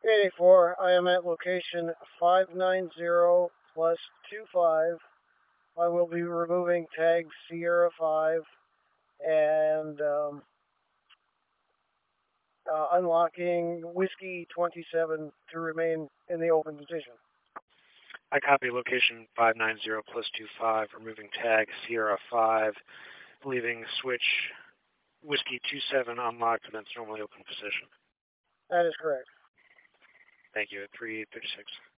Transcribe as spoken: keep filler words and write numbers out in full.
eighty-four, I am at location five nine zero plus two five. I will be removing tag Sierra five and um, uh, unlocking Whiskey twenty-seven to remain in the open position. I copy location five nine zero plus two five, removing tag Sierra five, leaving switch Whiskey two seven unlocked in its normally open position. That is correct. Thank you, at three thirty-six.